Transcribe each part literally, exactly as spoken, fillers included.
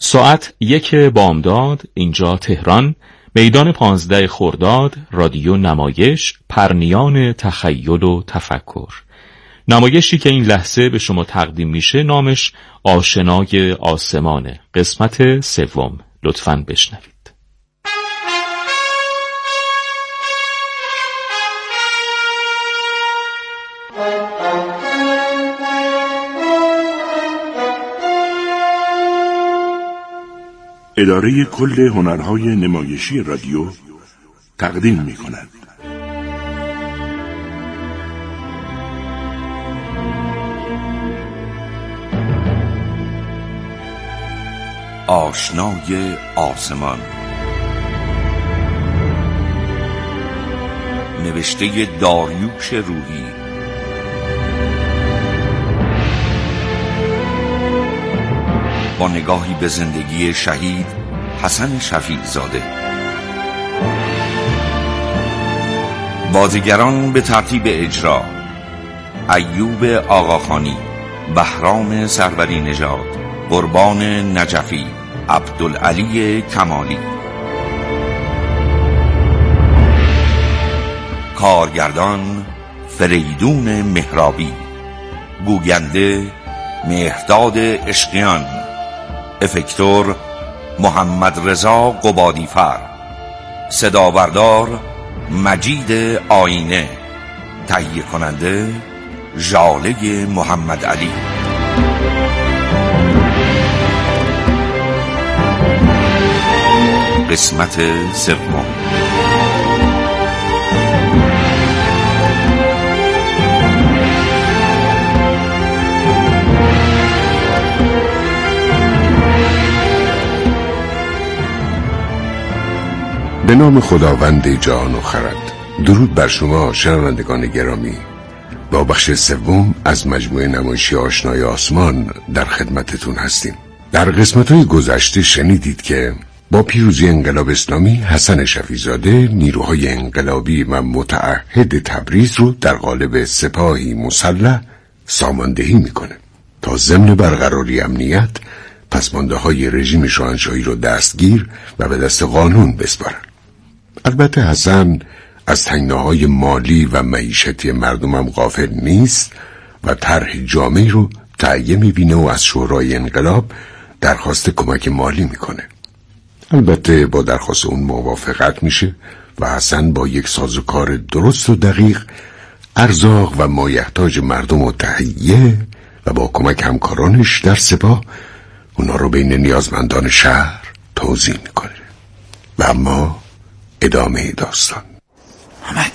ساعت یک بامداد، اینجا تهران، میدان پانزده خرداد، رادیو نمایش، پرنیان تخیل و تفکر. نمایشی که این لحظه به شما تقدیم میشه نامش آشنای آسمانه، قسمت سوم. لطفاً بشنوید. اداره کل هنرهای نمایشی رادیو تقدیم می کند. آشنای آسمان، نوشته داریوش روحی، با نگاهی به زندگی شهید حسن شفیع زاده. بازیگران به ترتیب اجرا: ایوب آقاخانی، بهرام سروری نژاد، قربان نجفی، عبدالعلی کمالی. کارگردان فریدون مهرابی، گوینده مهرداد عشقیان، افکتور محمد رضا قبادیفر، صداوردار مجید آینه، تهیه کننده ژاله محمد علی. قسمت سوم. به نام خداوند جهان و خرد. درود بر شما شنوندگان گرامی. با بخش سوم از مجموعه نمایشی آشنای آسمان در خدمتتون هستیم. در قسمت‌های گذشته شنیدید که با پیروزی انقلاب اسلامی حسن شفیع زاده نیروهای انقلابی و متعهد تبریز رو در قالب سپاهی مسلح ساماندهی میکنه تا ضمن برقراری امنیت پسمانده‌های رژیم شاهنشاهی رو دستگیر و به دست قانون بسپارن. البته حسن از تنگناهای مالی و معیشتی مردمم غافل نیست و طرح جامعی رو تهیه میبینه و از شورای انقلاب درخواست کمک مالی میکنه. البته با درخواست اون موافقت میشه و حسن با یک سازوکار درست و دقیق ارزاق و مایحتاج مردم رو تهیه و با کمک همکارانش در سپاه اونا رو بین نیازمندان شهر توزیع میکنه. و اما ادامه داستان. محمد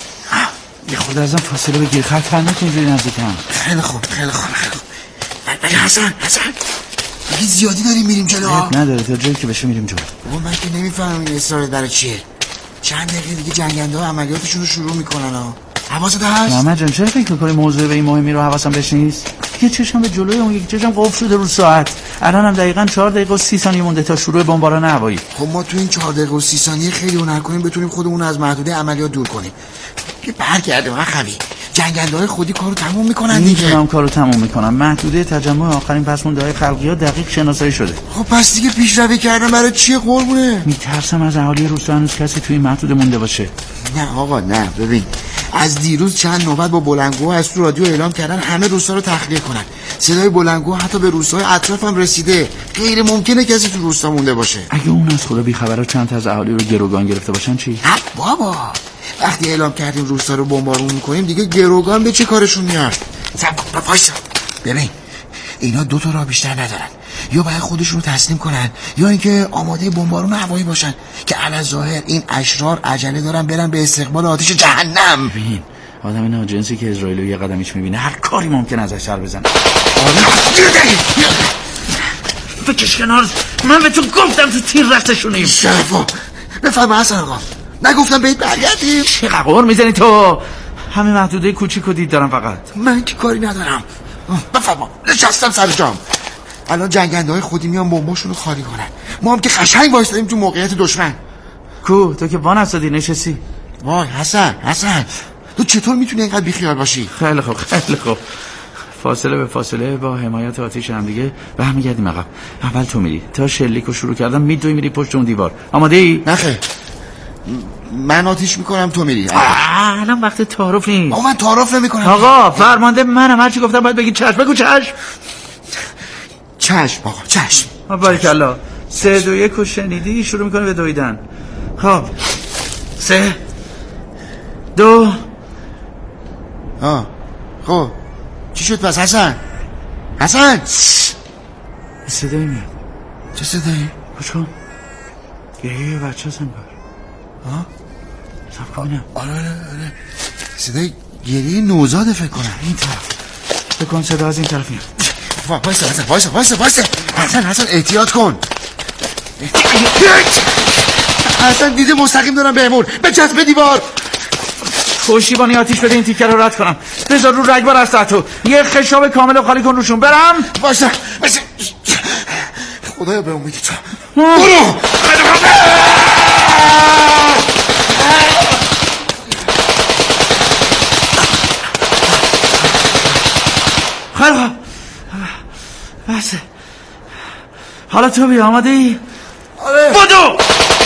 یه خود ازم فاصله بگیر، خط فرد نکن اینجوری نزدیکم. خیلی خوب خیلی خوب خیلی خوب. ولی حسن حسن اگه زیادی داریم میریم جلو. نداره تا جایی که بشه میریم جلو. بابا من که نمیفهمم این اصرارت برای چیه. چند دقیقه دیگه جنگنده ها عملیاتشون رو شروع میکنن ها. حواست هست؟ محمد جان چرا فکر میکنی موضوع به این مهمی رو حواسم بهش نیست؟ یه چشم به جلوی اون، یک چشم قفل شده رو ساعت. الان هم دقیقاً چهار دقیقه و سی ثانیه مونده تا شروع بمباران هوایی. خب ما تو این چهار دقیقه و سی ثانیه خیلی هنر کنیم بتونیم خودمون رو از محدوده عملیات دور کنیم. که برگرده من خوی. جنگنده‌های خودی کارو تموم میکنن دیگه. میدونم کارو تموم میکنن. محدوده تجمع آخرین پسمانده‌های خلقیات دقیق شناسایی شده. خب پس دیگه پیشروی کردن برای چیه قربونه؟ میترسم از اهالی روستا هنوز کسی توی محدوده مونده باشه. نه آقا نه. ببین از دیروز چند نوبت با بلندگو از تو رادیو اعلام کردن همه روستا رو تخلیه کنن. صدای بلندگو حتی به روستاهای اطراف هم رسیده. غیر ممکنه کسی تو روستا مونده باشه. اگه اون از خدا بی‌خبرا چند تا از اهالی رو گروگان گرفته باشن چی؟ نه بابا وقتی اعلام کردیم روستا رو بمبارون میکنیم دیگه گروگان به چه کارشون میاد؟ صبر وایسا. ببین اینا دو تا راه بیشتر ندارن. یا باید خودشون رو تسلیم کنن یا اینکه آماده بمبارون هوایی باشن که علی ظاهر این اشرار عجله دارن برن به استقبال آتش جهنم. ببین آدم ناجنسی که اسرائیل رو یه قدمیش میبینه هر کاری ممکن ازش سر بزنه. بکش کنار، من به تو گفتم تو تیر رفتشونیم. شرفا بفرم حسن آقا، نگفتم بهت برگردیم؟ چه ققور میزنی تو؟ همه محدوده کوچیک و دید دارم فقط. من که کاری ندارم. بفرما نشستم سر جام. الان جنگنده های خودی میان بمباشون رو خالی کنن. ما هم که قشنگ وایسادیم تو موقعیت دشمن. کو تو که وان افتادی نشستی. وای حسن حسن تو چطور میتونی اینقدر بیخیال باشی؟ خیلی خوب خیلی خوب. فاصله به فاصله با حمایت آتش هم دیگه برمیگردیم عقب. اول تو میری تا شلیکو شروع کردم میدوی میری پشت اون دیوار. آماده ای؟ نخه من آتیش میکنم تو میری. الان وقت تعارف نیست. آقا من تعارف نمیکنم. آقا فرمانده منم، هرچی گفتم باید بگی چشم. بگو چشم. چشم آقا چشم. باریکالله. سه دو یک رو شنیدی، شروع میکنه به دویدن. خب سه دو. آه خب چی شد پس حسن؟ حسن صدایی میاد. چه صدایی؟ خوش کن گریه بچه هست انگار. آه سب کنم. آره آره آره صدای گریه نوزاده فکر کنم. این طرف فکر کن صدا از این طرف میاد. وایسا حسن وایسا وایسا وایسا حسن حسن احتیاط کن. حسن دیده مستقیم دارم بهمون بچسب به دیوار. پشتیبانی آتیش بده این تیکه رو رد کنم. بذار رو رگبار از تو یه خشاب کامل و خالی کن روشون. برم وایسا وایسا خدایا به امیدی تو برو. خیلی خوب بسه. حالا تو بیا. آماده ای؟ آره بدو.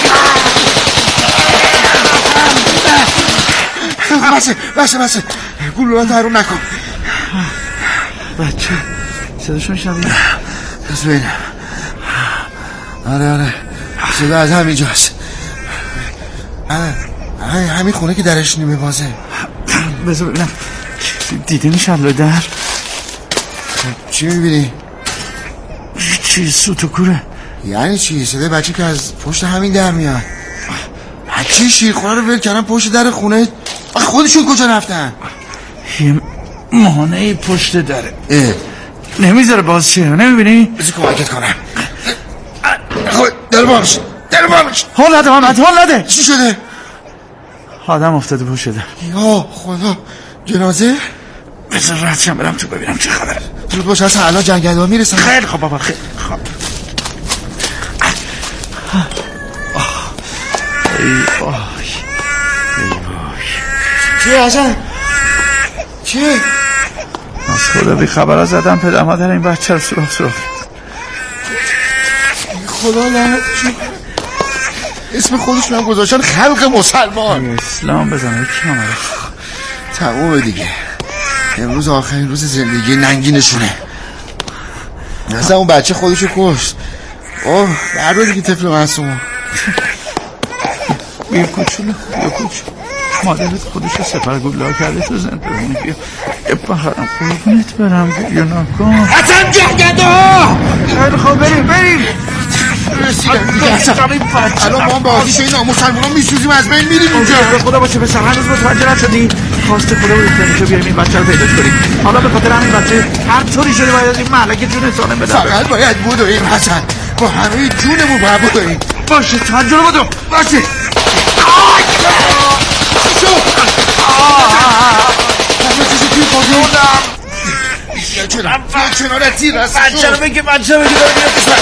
بسه بسه بسه گلولات حروم نکن. بچه صداشو میشنوی؟ بس بینم. آره آره صدا از همینجاست. آره همین خونه که درش نیمه بازه. بذار ببینم دیده میشه لای در. چی میبینی؟ چی سوت و کوره؟ یعنی چی؟ صدای بچه که از پشت همین در میاد. بچه شیرخونه رو ول کردن پشت در خونه. خودشون کجا رفتن؟ یه مانعی پشت دره. اه نمیذاره باز شه. نمیبینی؟ بذار کمکت کنم. خود در باش در باش. حال نده محمد حال نده. چی شده؟ آدم افتاده پشت در. یا خدا جنازه؟ بذار رد شم برم تو ببینم چه خبر. زود باش اصلا الان جنگل‌ها میرسن. خیلی خوب بابا خیلی خوب. ای وای ای وای. چیه حسن؟ چیه؟ از خدا بی خبر زدم پدر مادر این بچه رو سراغ سراغ. خدا لعنت اسم خودشون هم گذاشتن خلق مسلمان. اسلام بزنه کامره. تمومه دیگه. امروز آخرین روز زندگی ننگینشونه. اصلا اون بچه خودشو کشت. اوه برو دیگه طفل معصوم. بیا کوچولو بیا کوچولو. مادرت خودشو سپرگولا کرده تو زندگی. بیا بخرم قربونت برم. بیا نکن حسن جنگنده ها. خیلی خوب بریم بریم. رسیدم دیگه حسن. الان ما هم با آتیش این نامسلمان ها میسوزیم از بین میریم اینجا. به خدا باشه پسر هنوز متوجه نشدی. خواست خدا بود که بیاریم این بچه رو پیداش کنیم. حالا به خاطر همین بچه هر طوری شده باید این ملکه جون سالم بده. فقط باید بدویم حسن. با همه جونمون باید بدویم. باشه تا جلو بدو. باشه. شو همه چیزی توی خودم. یه کنار یه کنار تیر هست. بچه رو بگه بچه رو بگه داره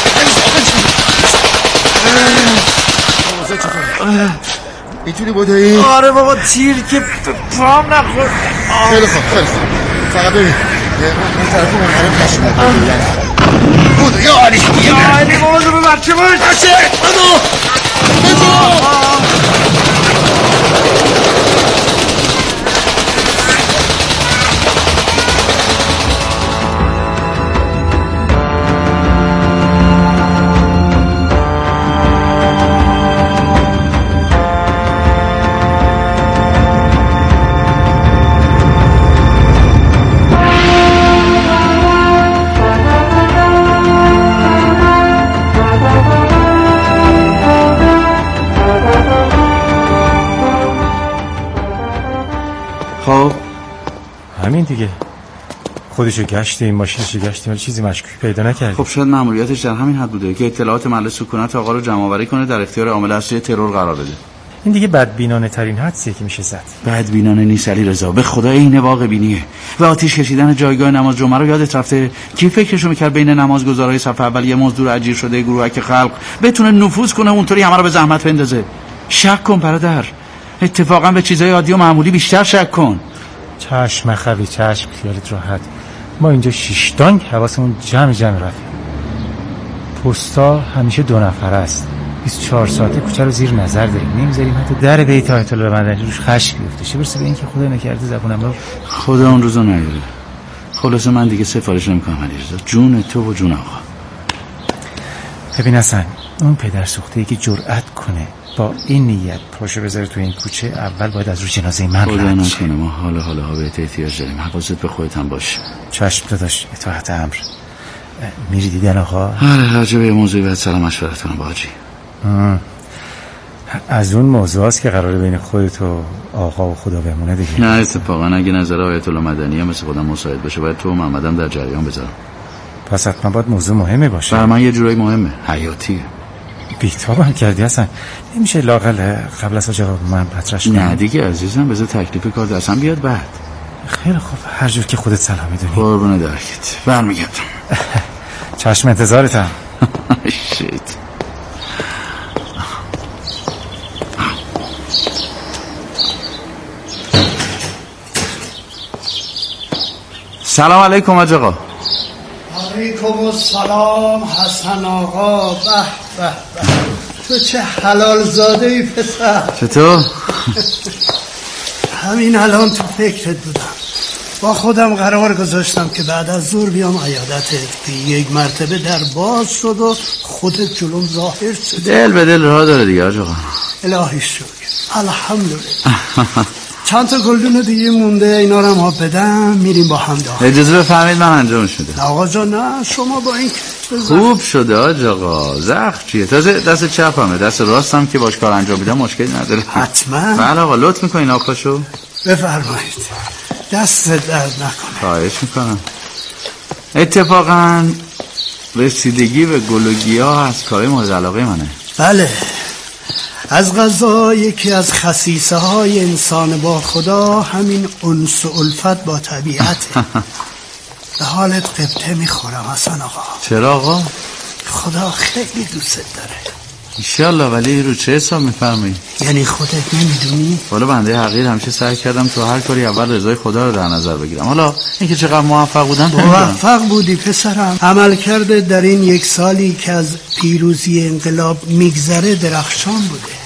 بیاد. میتونی بدوی؟ آره بابا تیر که پام نخور. خیلی خوب خیلی خوب فقط ببین اون طرف اون حرم کشیم بدو یا عالی یا عالی بابا رو به بچه باش. بچه بدو بدو. خب همین دیگه خودشو گشتیم ماشینشو گشتیم ولی چیزی مشکوک پیدا نکردیم. خب شاید مأموریتش در همین حد بوده که اطلاعات محل سکونت آقا رو جمع آوری کنه در اختیار عامل اصلی ترور قرار بده. این دیگه بدبینانه ترین حدسیه که میشه زد. بدبینانه نیست علیرضا، به خدا عین واقع بینیه. و آتیش کشیدن جایگاه نماز جمعه رو یادت رفته؟ کی فکرشو میکرد بین نمازگزارای صف اول یه مزدور اجیر شده گروهک خلق بتونه نفوذ کنه اونطوری همه رو به زحمت بندازه؟ شک کن برادر، اتفاقا به چیزای عادی و معمولی بیشتر شک کن. چشم مخوی چشم، خیالت راحت. ما اینجا شش دانگ حواسمون جمع جمع رفت. پستا همیشه دو نفر است. بیست و چهار ساعته کوچه رو زیر نظر داریم، نمیذاریم حتی در بیت آیت الله مدنی روش خشم بیفته. چه برسه به اینکه خدا نکرده زبونم رو خدا اون روزا نیاره. خلاصه من دیگه سفارش نمیکنم علیرضا، جون تو و جون آقا. ببین حسن، اون پدر سوخته‌ای که جرأت کنه با این نیت پاشو بذاره تو این کوچه، اول باید از رو جنازه من خدا نکنه ما حالا حالا ها بهت احتیاج داریم. حواست به خودت هم باشه. چشم داداش، اطاعت امر. میری دیدن آقا؟ آره، راجع به موضوعی باید سلام مشورت کنم با حاجی. از اون موضوع است که قراره بین خودت و آقا و خدا بمونه دیگه. نه اتفاقا اگه نظر آیت الله مدنی هم مثل خودم مساعد بشه باید تو و محمدم در جریان بذارم. پس حتما باید موضوع مهمه باشه. برای من یه جورایی مهمه، حیاتیه. بیتابم کردی اصلا. نمیشه لاقل قبل از آقا من مطرحش کنم؟ نه دیگه عزیزم، بذار تکلیف کار دستم بیاد بعد. خیلی خوب، هر جور که خودت سلام میدونی. قربون درکت، برمیگردم. چشم انتظارتم. شیت. سلام علیکم حاج آقا. علیکم السلام حسن آقا. به به به، تو چه حلال زاده ای پسر. چطور؟ همین الان تو فکرت بودم، با خودم قرار گذاشتم که بعد از ظهر بیام عیادتت که یک مرتبه در باز شد و خودت جلوم ظاهر شد. دل به دل راه داره دیگه حاج آقا. الهی شکر، الحمدلله. چند تا گلدون دیگه مونده، اینا رو هم بدم میریم با هم داخل. اجازه بفرمایید من انجامش میدم. آقا جان نه، شما با این خوب شده حاج آقا. زخم چیه؟ تازه دست چپمه، دست راستم که باش کار انجام میدم مشکلی نداره. حتما. بله آقا، لطف میکنین آقاشو. بفرمایید، دست درد نکنه. خواهش میکنم. اتفاقا رسیدگی به گل و گیاه از کارهای مورد علاقه منه. بله، از قضا یکی از خصیصه های انسان با خدا همین انس و الفت با طبیعته. به حالت قبطه میخورم حسن آقا. چرا آقا؟ خدا خیلی دوست داره. انشالله. ولی رو چه حساب میفرمایی؟ یعنی خودت نمیدونی؟ والا بنده حقیر همیشه سعی کردم تو هر کاری اول رضای خدا رو در نظر بگیرم. حالا اینکه چقدر موفق بودم موفق بودی پسرم. عمل کرده در این یک سالی که از پیروزی انقلاب میگذره درخشان بوده.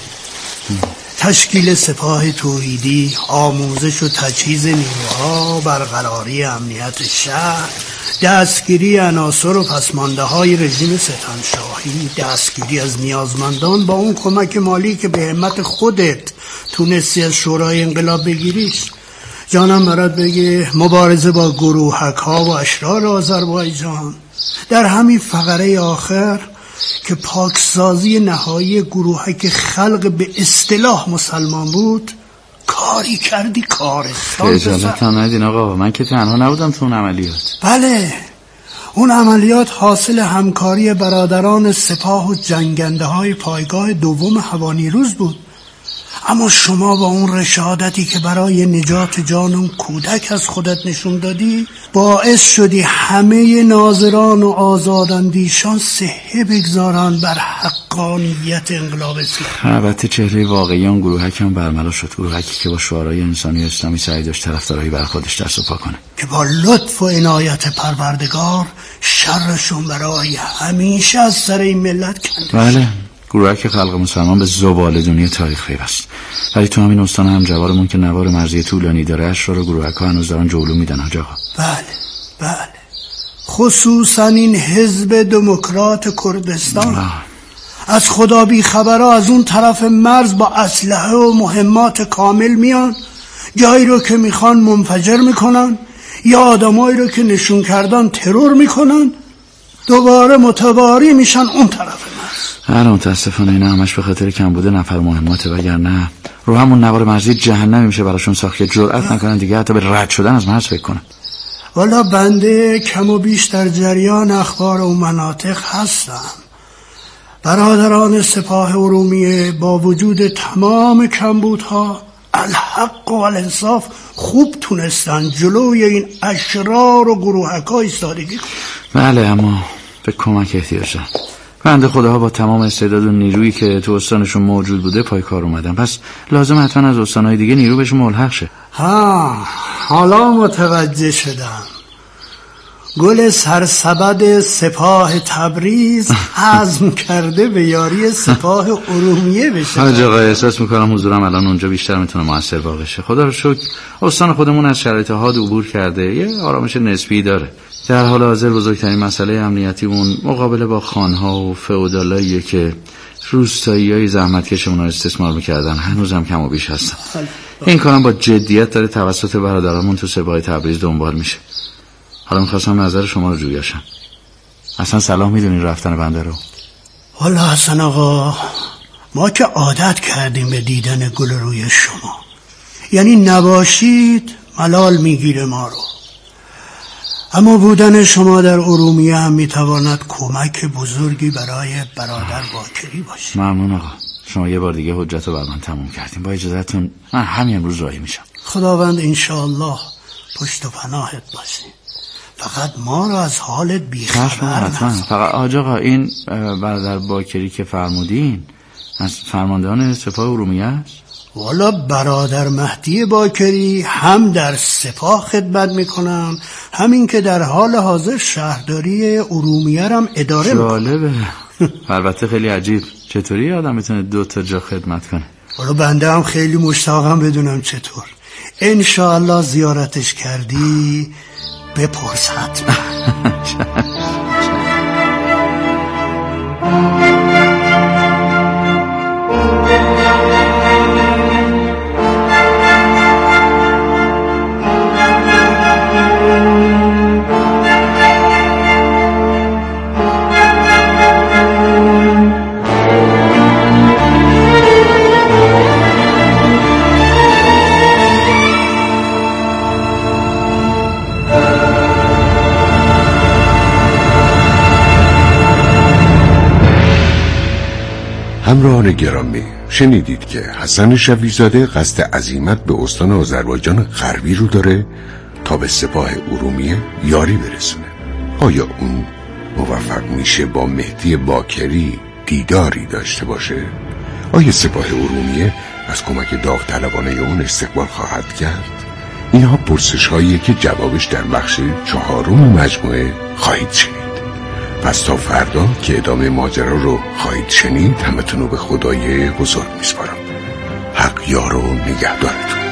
تشکیل سپاه توحیدی، آموزش و تجهیز نیروها، برقراری امنیت شهر، دستگیری عناصر و پسمانده های رژیم ستمشاهی، دستگیری از نیازمندان با اون کمک مالی که به همت خودت تونستی از شورای انقلاب بگیریش. جانم برات بگه مبارزه با گروهک ها و اشرار آذربایجان. در همین فقره آخر که پاکسازی نهایی گروهک خلق به اصطلاح مسلمان بود، کاری کردی کارستان. خجالت ندین آقا، من که تنها نبودم تو اون عملیات. بله، اون عملیات حاصل همکاری برادران سپاه و جنگنده های پایگاه دوم هوانیروز بود. اما شما با اون رشادتی که برای نجات جان اون کودک از خودت نشون دادی، باعث شدی همه ناظران و آزاداندیشان صحه بگذارن بر حقانیت انقلاب اسلامی. البته چهره واقعی اون گروهک هم برملا شد. گروهکی که با شعارهای انسانی اسلامی سعی داشت طرفدارایی بر خودش دست و پا کنه، که با لطف و عنایت پروردگار شرشون برای همیشه از سر این ملت کنده. بله، گروهک خلق مسلمان به زباله‌دونی تاریخ پیوست. ولی تو همین استان هم جوارمون که نوار مرزی طولانی داره، اشرار و گروهک ها هنوز دارن جولو میدن حاج آقا. بله بله، خصوصا این حزب دموکرات کردستان آه. از خدا بی خبرها از اون طرف مرز با اسلحه و مهمات کامل میان، جایی رو که میخوان منفجر میکنن یا آدمایی رو که نشون کردن ترور میکنن، دوباره متواری میشن اون طرف مرز. هر متاسفانه اینا همش به خاطر کم بوده نفر مهماته، وگرنه رو همون نوار مرزی جهنمی میشه براشون ساخت که جرأت نکنن دیگه حتی به رد شدن از مرز فکر کنن. والا بنده کم و بیش در جریان اخبار و مناطق هستم. برادران سپاه ارومیه با وجود تمام کمبودها الحق و الانصاف خوب تونستن جلوی این اشرار و گروهک‌ها ایستادگی کنن. بله، اما به کمک احتیاج دارن. بنده خداها با تمام استعداد و نیرویی که تو استانشون موجود بوده پای کار اومدن، پس لازم حتما از استانهای دیگه نیرو بهشون ملحق شه. ها، حالا متوجه شدم. گل سرسبد سپاه تبریز عزم کرده به یاری سپاه ارومیه بشه. حاج آقا احساس میکنم حضورم الان اونجا بیشتر میتونه موثر واقع شه. خدا رو شکر استان خودمون از شرایط حاد عبور کرده، یه آرامش نسبی داره. در حال حاضر بزرگترین مسئله امنیتیمون مقابله با خانها و فئودالاییه که روستاییای زحمتکشمون رو استثمار میکردن. هنوزم کم و بیش هستن. این کارم با جدیت داره توسط برادرامون تو سپاه تبریز دنبال میشه. حالا میخواستم نظر شما رو جویاشم. اصلا سلام میدونین رفتن بنده رو؟ والا حسن آقا ما که عادت کردیم به دیدن گل روی شما، یعنی نباشید ملال میگیره ما رو. اما بودن شما در ارومیه هم میتواند کمک بزرگی برای برادر باکری باشه. ممنون آقا، شما یه بار دیگه حجت رو بر من تموم کردیم. با اجازهتون من همین امروز راهی میشم. خداوند انشاءالله پشت و پناهت باشه. فقط ما رو از حالت بیخبر نکن. فقط حاج آقا این برادر باکری که فرمودین از فرماندهان سپاه ارومیه است؟ والا برادر مهدی باکری هم در سپاه خدمت میکنم، همین که در حال حاضر شهرداری ارومیه هم اداره میکنم. جالبه. البته خیلی عجیب، چطوری آدم میتونه دو تا جا خدمت کنه؟ والا بنده هم خیلی مشتاقم بدونم چطور. انشاءالله زیارتش کردی بپرس حتما. همراهان گرامی، شنیدید که حسن شفیع‌زاده قصد عزیمت به استان آذربایجان غربی رو داره تا به سپاه ارومیه یاری برسونه. آیا اون موفق میشه با مهدی باکری دیداری داشته باشه؟ آیا سپاه ارومیه از کمک داوطلبانه اون استقبال خواهد کرد؟ اینها پرسش هاییه که جوابش در بخش چهارم مجموعه خواهید شنید. پس تا فردا که ادامه ماجرا رو خواهید شنید، همتون رو به خدای بزرگ میسپارم. حق یار و نگهدارتون.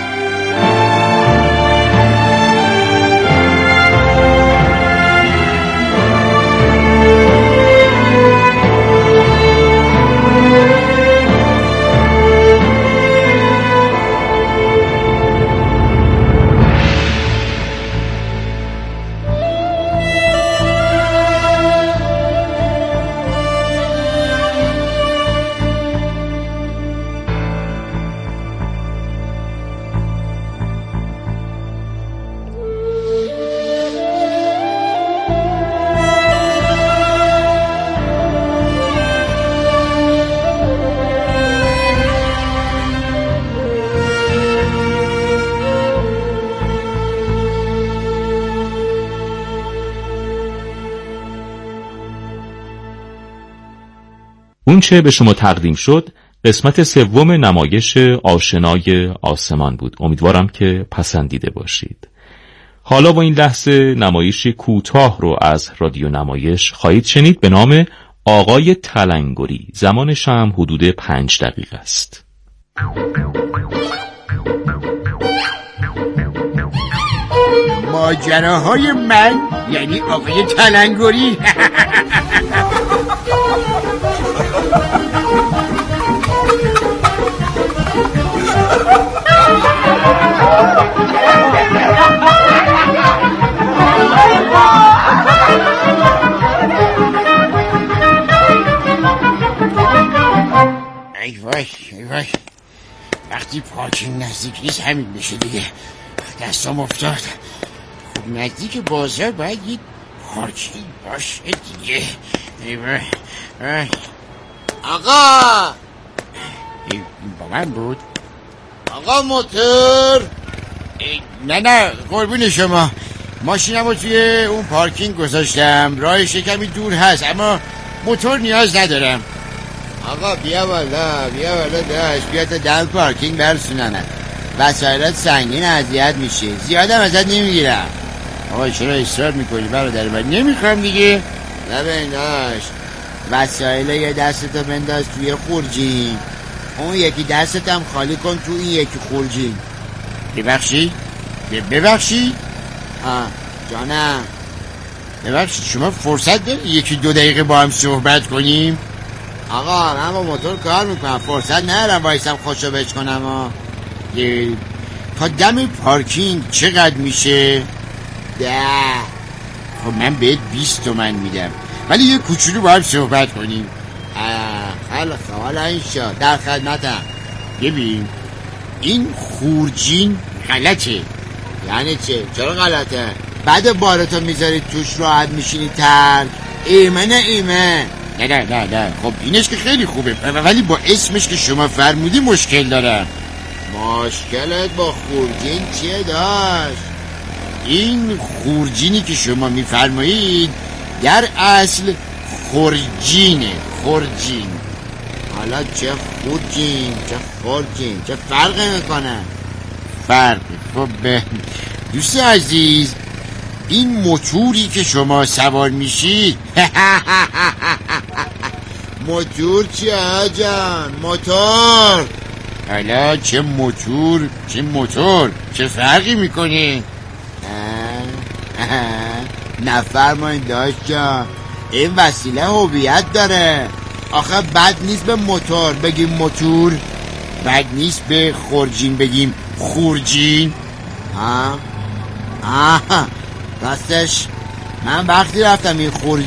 اون چه به شما تقدیم شد قسمت سوم نمایش آشنای آسمان بود. امیدوارم که پسندیده باشید. حالا با این لحظه نمایشی کوتاه رو از رادیو نمایش خواهید شنید به نام آقای تلنگری. زمانش هم حدود پنج دقیقه است. ماجراهای من یعنی آقای تلنگری. ای وای ای وای، وقتی پارکینگ نزدیک نیست همین میشه دیگه. دستم افتاد. خب نزدیک بازار باید یه پارکینگ باشه دیگه. ای وای. آقا این با من بود؟ آقا موتور. نه نه قربون شما، ماشینم رو توی اون پارکینگ گذاشتم. راهش کمی دور هست اما موتور نیاز ندارم. آقا بیا بالا بیا بالا داشت، بیا تا دم پارکینگ برسوننم. وسایلت سنگین اذیت میشه، زیادم ازت نمیگیرم. آقا چرا اصرار میکنی برادر من؟ نمیخوام دیگه. ببین داشت وسایل یه دستتو بنداز توی خورجین، اون یکی دستتم خالی کن تو این یکی خورجین. ببخشی؟ ببخشی؟ آه جانم ببخشید شما فرصت داری یکی دو دقیقه با هم صحبت کنیم؟ آقا من با موتور کار میکنم، فرصت ندارم وایسم خوشو بچ کنم. ها تا دم پارکینگ چقدر میشه؟ ده. خب من بهت بیست تومن میدم، ولی یه کوچولو با هم صحبت کنیم. خیلی خوب حالا این شد، در خدمتم. ببین این خورجین غلطه. یعنی چه؟ چرا غلطه؟ بعد بارتو میذارید توش راحت میشینی ترک. ایمه نه ایمه. نه نه نه نه خب اینش که خیلی خوبه، ولی با اسمش که شما فرمودی مشکل دارم. مشکلت با خورجین چیه داشت؟ این خورجینی که شما میفرمایید در اصل خورجینه. خورجین. حالا چه خورجین چه خورجین چه فرقی میکنه؟ فرق. خب دوست عزیز این موتوری که شما سوار میشید موتور چیه جان؟ موتور. حالا چه موتور چه موتور چه فرقی میکنه؟ نفرمایید داشت جان، این وسیله هویت داره. آخه بد نیست به موتور بگیم موتور، بد نیست به خورجین بگیم خورجین. ها آه راستش من وقتی رفتم این خورجین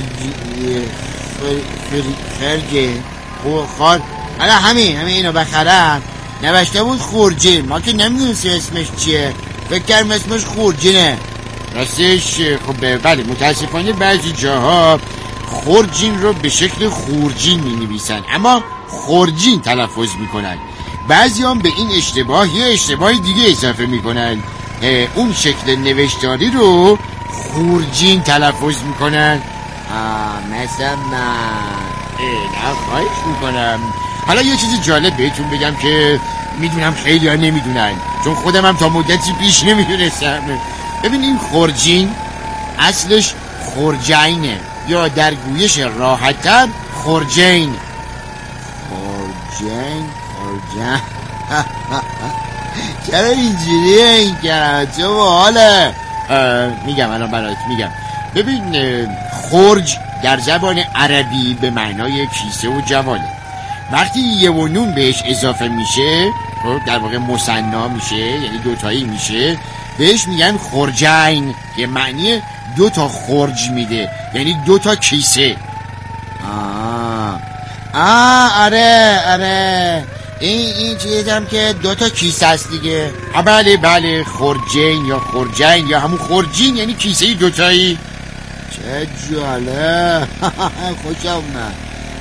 خرجه خور حالا همین همین اینو بخرم نوشته بود خورجین، ما که نمیدونستیم اسمش چیه، فکر کردم اسمش خورجینه. راستش خب بله متاسفانه بعضی جاها خورجین رو به شکل خورجین می نویسن اما خورجین تلفظ می کنن. بعضی هم به این اشتباه یه اشتباه دیگه اضافه می کنن، اون شکل نوشتاری رو خورجین تلفظ می کنن. مثلا نه خواهش می کنم. حالا یه چیز جالب بهتون بگم که میدونم خیلی ها نمیدونن، چون خودم هم تا مدتی پیش نمیدونستم. ببین این خورجین اصلش خورجینه، یا در گویش راحت‌تر خورجین. خورجین خورجین چرا اینجوریه این کلمه؟ چه باحاله. میگم الان برات میگم. ببین خورج در زبان عربی به معنای کیسه و جواله. وقتی یه و نون بهش اضافه میشه در واقع مثنا میشه، یعنی دوتایی میشه، بهش میگن خورجین که معنی دو تا خورج میده، یعنی دو تا کیسه. آه آه آره آره این این چیزم که دو تا کیسه است دیگه. بله بله خورجین یا خورجین یا همون خورجین یعنی کیسه دوتایی. چه جالب. خوشم اومد،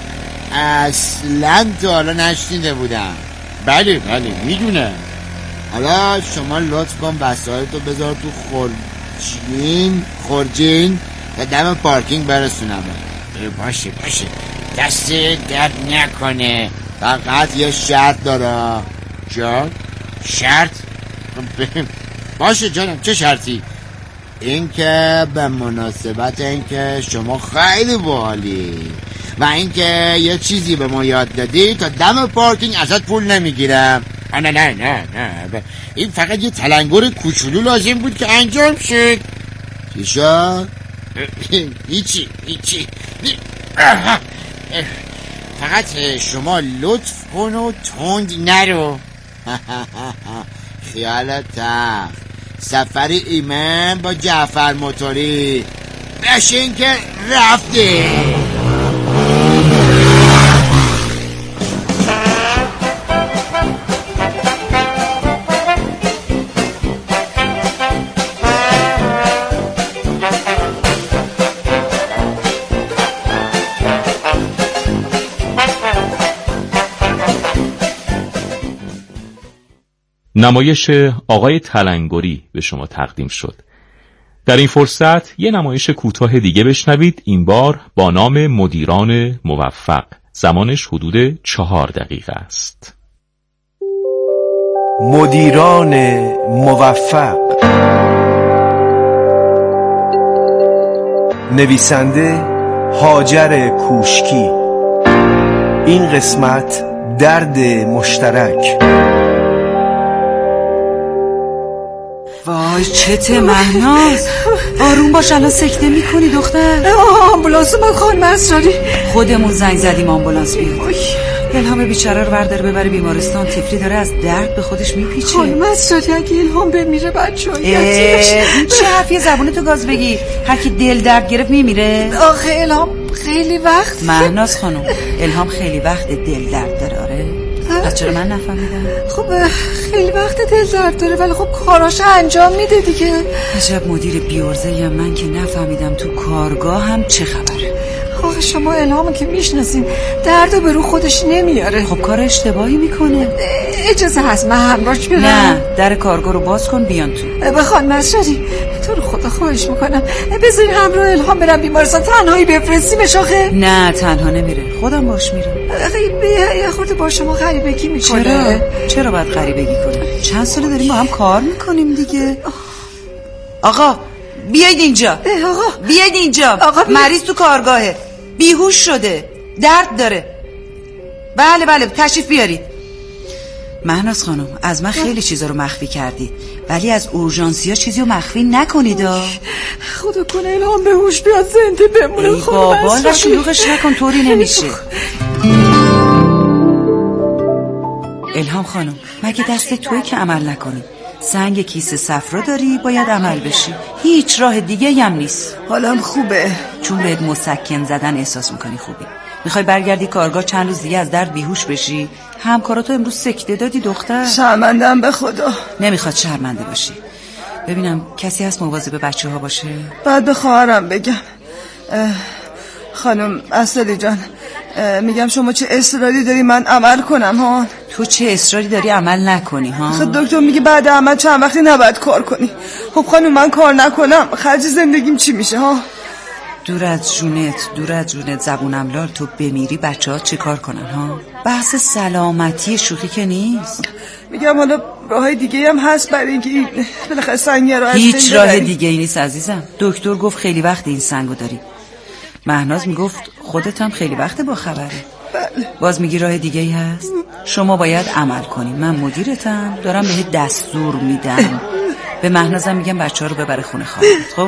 اصلا تا حالا نشنیده بودم. بله بله میدونم. حالا شما لطف کن وسایلتو بذار تو خورجین خورجین تا دم پارکینگ برسونم. باشه باشه دست درد نکنه، فقط یه شرط داره. جان؟ شرط؟ باشه جانم چه شرطی؟ این که به مناسبت این که شما خیلی باحالی و این که یه چیزی به ما یاد دادی تا دم پارکینگ ازت پول نمیگیرم. نه نه نه نه این فقط یه تلنگر کوچولو لازم بود که انجام شد. چی شد؟ هیچی هیچی فقط شما لطف کن و تند نرو. خیالت تخت سفر ایمن با جعفر موتوری بشین که رفته. نمایش آقای تلنگری به شما تقدیم شد. در این فرصت یه نمایش کوتاه دیگه بشنوید، این بار با نام مدیران موفق. زمانش حدود چهار دقیقه است. مدیران موفق. نویسنده هاجر کوشکی. این قسمت درد مشترک. وای چته مهناز، آروم باش الان سکته میکنی دختر. آمبولانس من خانم اسراری. خودمون زنگ زدیم آمبولانس بیاد. الهام بیچاره رو برداره ببره بیمارستان، طفلی داره از درد به خودش میپیچه. خانم اسراری اگه الهام بمیره بچه‌ها این چه حرفیه؟ زبونتو گاز بگی. هر کی دل درد گرفت میمیره. آخه الهام خیلی وقت مهناز خانم، الهام خیلی وقت دل درد داره. آره پس چرا من نفهمیدم؟ خب خیلی وقت دل درد داره ولی خب کاراشو انجام میده دیگه. عجب مدیر بیورزه یا من که نفهمیدم تو کارگاه هم چه خبره. آخه شما الهامو که میشناسین دردو به رو خودش نمیاره. خب کار اشتباهی میکنه. اجازه هست من همراهش برم؟ نه در کارگاه رو باز کن بیان تو. بخوان مسجدی تو رو خدا خواهش میکنم بذاری همراه الهام برم بیمارستان، تنهایی بفرستیمش. آخه نه تنها نمیره، خودم باش میرم. یه خورده با شما غریبگی میکنه. چرا؟ چرا باید غریبگی کنه؟ چند ساله داریم با هم کار میکنیم دیگه. آقا بیاید اینجا. آقا بیاید اینجا. آقا بی... مریض تو کارگاهه، بیهوش شده، درد داره. بله بله تشریف بیارید. مهناز خانم از من خیلی چیزا رو مخفی کردید ولی از اورژانسیا چیزی رو مخفی نکنید. خدا کنه الهام به هوش بیاد زنده بمونه. ای بابا نه شلوغش نکن، طوری نمیشه. الهام خانم مگه دست توی که عمل نکنی؟ سنگ کیسه صفرا داری باید عمل بشی، هیچ راه دیگه هم نیست. حالم خوبه چون بهت مسکن زدن احساس میکنی خوبی. میخوای برگردی کارگاه چند روز دیگه از درد بیهوش بشی؟ همکاراتو امروز سکته دادی دختر. شرمندم به خدا. نمیخواد شرمنده باشی. ببینم کسی هست مواظب بچه ها باشه؟ بعد به خواهرم بگم. خانم اصلی جان میگم شما چه اصراری داری من عمل کنم ها؟ تو چه اصراری داری عمل نکنی ها؟ خب دکتر میگه بعد عمل چند وقتی نباید کار کنی. خب خانم من کار نکنم خرج زندگیم چی میشه ها؟ دور از جونت دور از جونت زبونم لال، تو بمیری بچه ها چه کار کنن ها؟ بحث سلامتی شوخی که نیست. میگم حالا راه دیگه هم هست برای اینکه بالاخره سنگ رو از هیچ راه دیگه ای نیست عزیزم. دکتر گفت خیلی وقت این سنگو داری. مهناز میگفت خودت هم خیلی وقت با خبره. بله. باز میگی راه دیگه ای هست؟ شما باید عمل کنی. من مدیرتم دارم بهت دستور میدم. به مهنازم میگم بچه ها رو ببره خونه خواهرت. خب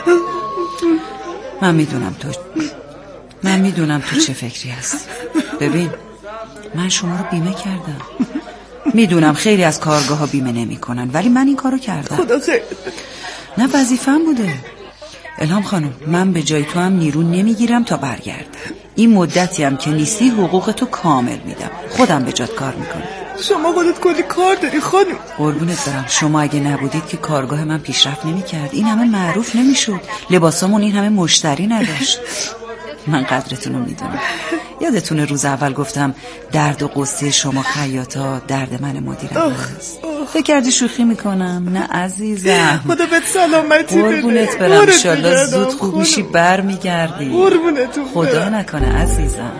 من میدونم تو من میدونم تو چه فکری هست. ببین من شما رو بیمه کردم. میدونم خیلی از کارگاه ها بیمه نمی کنن ولی من این کارو کردم. خدا خیر. نه وظیفه‌م بوده. الهام خانم من به جای تو هم نیرو نمیگیرم تا برگردم. این مدتی هم که نیستی حقوق تو کامل میدم. خودم به جات کار میکنم. شما خودت کلی کار داری خانم. قربونت برم. شما اگه نبودید که کارگاه من پیشرفت نمیکرد. این همه معروف نمیشد. لباسامون این همه مشتری نداشت. من قدرتون رو میدونم. یادتونه روز اول گفتم درد و قصه شما خیاطا درد من مدیرم هست. فکر کردی شوخی میکنم؟ نه عزیزم. خدا بهت سلامتی بده. قربونت برم. انشالله زود خوب میشی برمیگردی. قربونتون خدا نکنه عزیزم.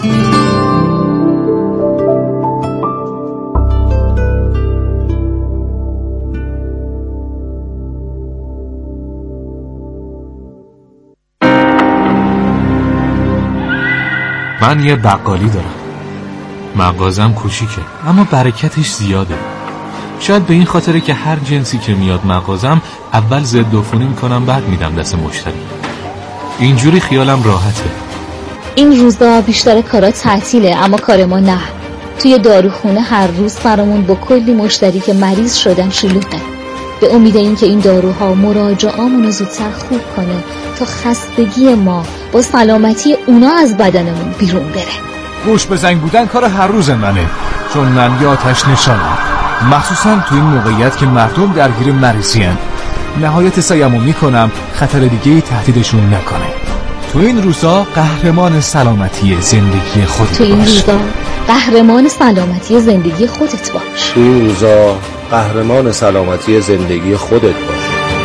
من یه بقالی دارم. مغازم کوچیکه اما برکتش زیاده. شاید به این خاطره که هر جنسی که میاد مغازم اول ضد عفونی میکنم بعد میدم دست مشتری. اینجوری خیالم راحته. این روزا بیشتر کارا تعطیله اما کار ما نه. توی داروخونه هر روز برامون با کلی مشتری که مریض شدن شلوغه. به امید این که این داروها مراجعامونو زودتر خوب کنه تا خستگی ما با سلامتی اونا از بدنمون بیرون بره. گوش به زنگ بودن کار هر روز منه، چون من یه آتش نشانم، مخصوصا تو این موقعیت که مردم درگیر مریضی هن. نهایت سعیمو میکنم خطر دیگه‌ای تهدیدشون نکنه. تو این روزا قهرمان سلامتی زندگی خودت باش. تو این روزا قهرمان سلامتی زندگی خودت باش. تو این روزا قهرمان سلامتی زندگی خودت باش.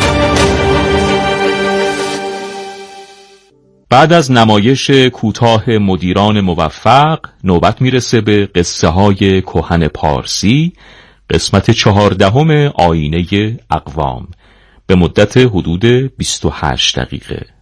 بعد از نمایش کوتاه مدیران موفق نوبت میرسه به قصه های کهن پارسی، قسمت چهاردهم آینه اقوام به مدت حدود بیست و هشت دقیقه.